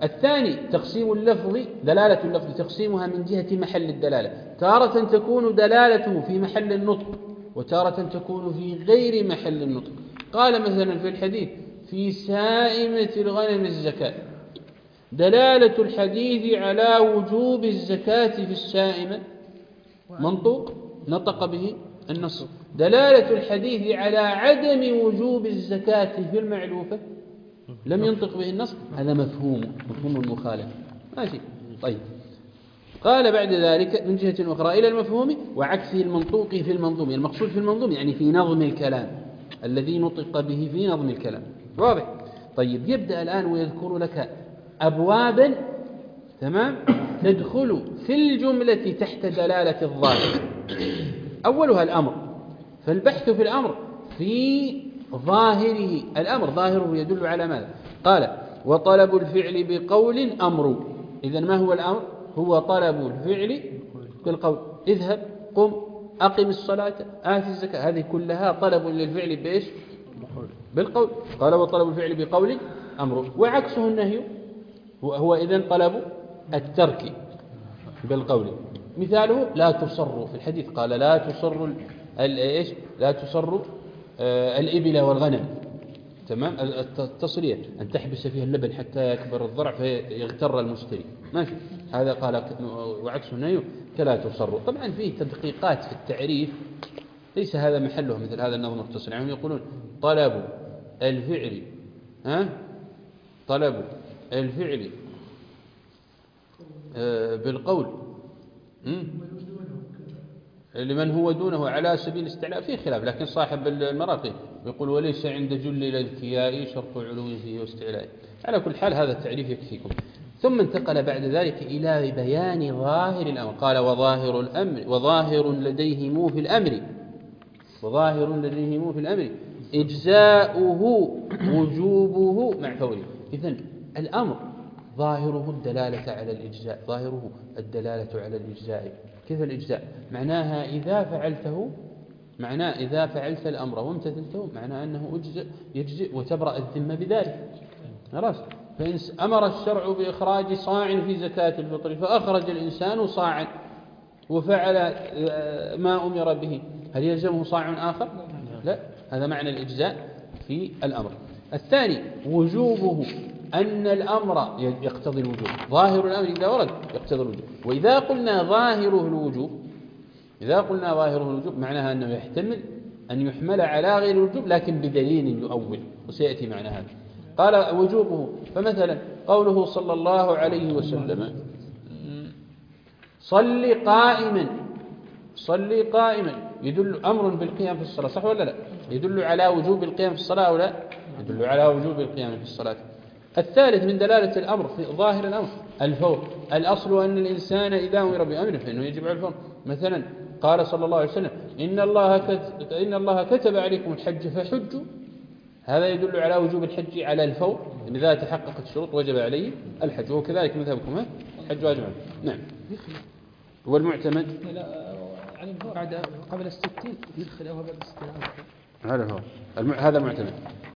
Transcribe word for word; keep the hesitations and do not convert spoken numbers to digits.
الثاني تقسيم اللفظ، دلالة اللفظ تقسيمها من جهة محل الدلالة، تارة تكون دلالته في محل النطق وتارة تكون في غير محل النطق. قال مثلا في الحديث في سائمة الغنم الزكاة، دلالة الحديث على وجوب الزكاة في السائمة منطوق نطق به النص، دلالة الحديث على عدم وجوب الزكاة في المعلوفة لم ينطق به النص، هذا مفهوم مفهوم المخالفة. ماشي طيب. قال بعد ذلك من جهة أخرى إلى المفهوم وعكسه المنطوق في المنظوم، المقصود في المنظوم يعني في نظم الكلام الذي نطق به في نظم الكلام. واضح؟ طيب يبدأ الآن ويذكر لك أبوابا تمام تدخل في الجملة تحت دلالة الظاهر. أولها الأمر، فالبحث في الأمر في ظاهره، الأمر ظاهره يدل على ماذا؟ قال وطلب الفعل بقول أمر. إذن ما هو الأمر؟ هو طلب الفعل بالقول، اذهب، قم، أقم الصلاة، آت الزكاة، هذه كلها طلب للفعل بإيش؟ بالقول. قال وطلب الفعل بقول أمر. وعكسه النهي، هو إذن طلب الترك بالقول. مثاله لا تصر، في الحديث قال لا تصر ايش؟ لا تصر الإبل والغنم، تمام، التصرية أن تحبس فيها اللبن حتى يكبر الضرع فيغتر المشتري، ماشي، هذا قال. وعكسه النهي كلا تصر. طبعا فيه تدقيقات في التعريف ليس هذا محله مثل هذا النظم المختصر، يعني يقولون طلب الفعل ها طلب الفعل بالقول لمن هو دونه على سبيل الاستعلاء، فيه خلاف، لكن صاحب المراقي يقول وليس عند جل الأذكياء شرط علو فيه واستعلاء. على كل حال هذا التعريف يكفيكم. ثم انتقل بعد ذلك إلى بيان ظاهر الأمر. قال وظاهر الأمر وظاهر لديهم في الأمر وظاهر لديهم في الأمر إجزاؤه وجوبه مع فوره. إذن الأمر ظاهره الدلالة على الإجزاء، ظاهره الدلالة على الإجزاء. كيف الإجزاء؟ معناها إذا فعلته، معناه إذا فعلت الأمر وامتثلته معناه أنه أجزء يجزئ وتبرأ الذمة بذلك. خلاص. فإن أمر الشرع بإخراج صاع في زكاة الفطر فأخرج الإنسان صاعا وفعل ما أمر به، هل يلزمه صاع آخر؟ لا. هذا معنى الإجزاء في الأمر. الثاني وجوبه، أن الأمر يقتضي الوجوب، ظاهر الأمر إذا ورد يقتضي الوجوب. وإذا قلنا ظاهره الوجوب إذا قلنا ظاهره الوجوب معناها أنه يحتمل أن يحمل على غير الوجوب لكن بدليل يؤول، وسيأتي معنى هذا. قال وجوبه، فمثلا قوله صلى الله عليه وسلم صل قائما، صل قائما يدل أمر بالقيام في الصلاة، صح ولا لا؟ يدل على وجوب القيام في الصلاة أو لا؟ يدل على وجوب القيام في الصلاة. الثالث من دلالة الأمر في ظاهر الأمر الفور. الأصل أن الإنسان إذا أمر بأمر فإنه يجب على الفور. مثلا قال صلى الله عليه وسلم إن الله كتب, إن الله كتب عليكم الحج فحجوا، هذا يدل على وجوب الحج على الفور، إن إذا تحققت الشروط وجب عليه الحج. وكذلك مذهبكم الحج واجب. نعم. والمعتمد بعد قبل الستين يدخل أو بعد الستين، هذا هو هذا المعتمد.